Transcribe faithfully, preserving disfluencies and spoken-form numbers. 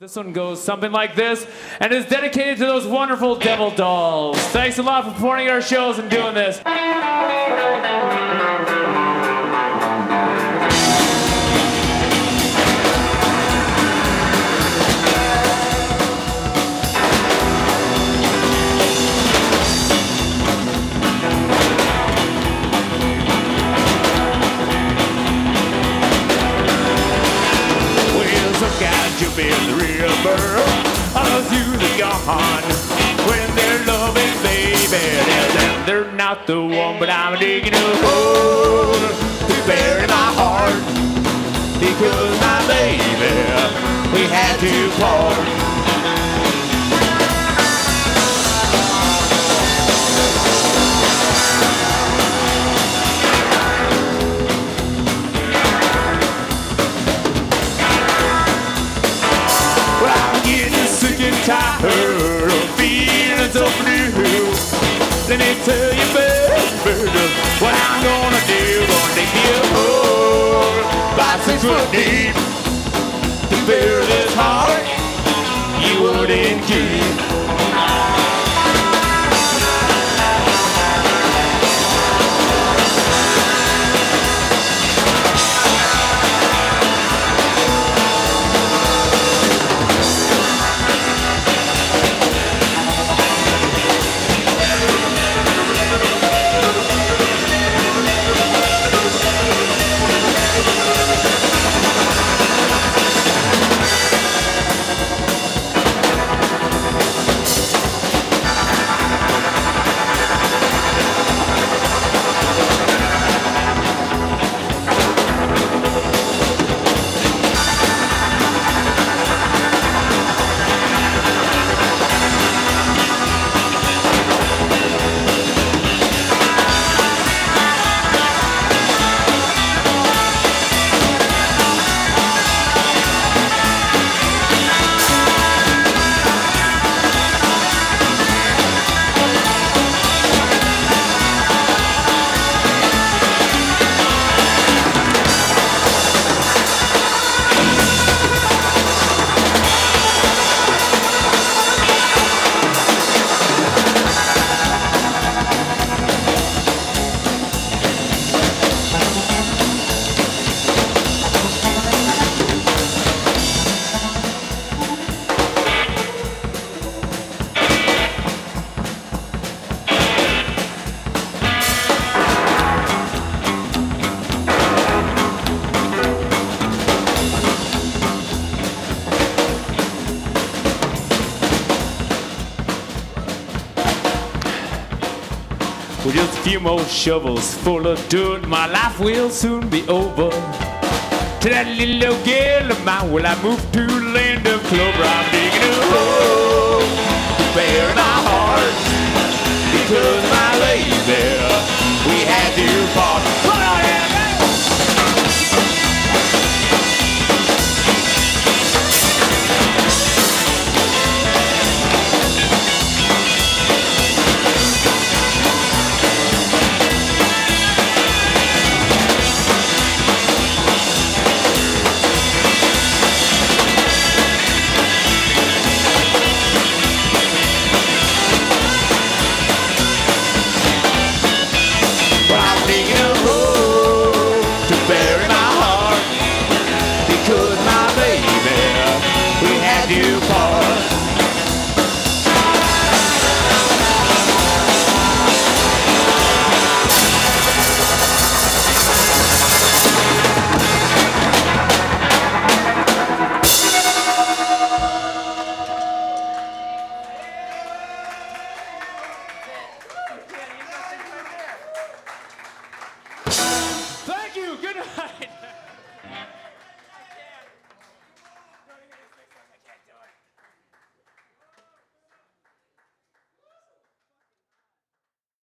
This one goes something like this and is dedicated to those wonderful devil dolls. Thanks a lot for supporting our shows and doing this. Jump in the river, all through the gone. When they're loving, baby, tell them they're not the one, but I'm digging a hole to bury my heart. Because my baby, we had to part. Tired of feeling so blue. Let me tell you, baby, what I'm gonna do. Gonna dig you a hole about six foot deep to bury this heart you wouldn't keep. With just a few more shovels full of dirt, my life will soon be over. To that little girl of mine, will I move to the land of clover? I'm digging a hole to bury my heart. Because my lady, we had to part.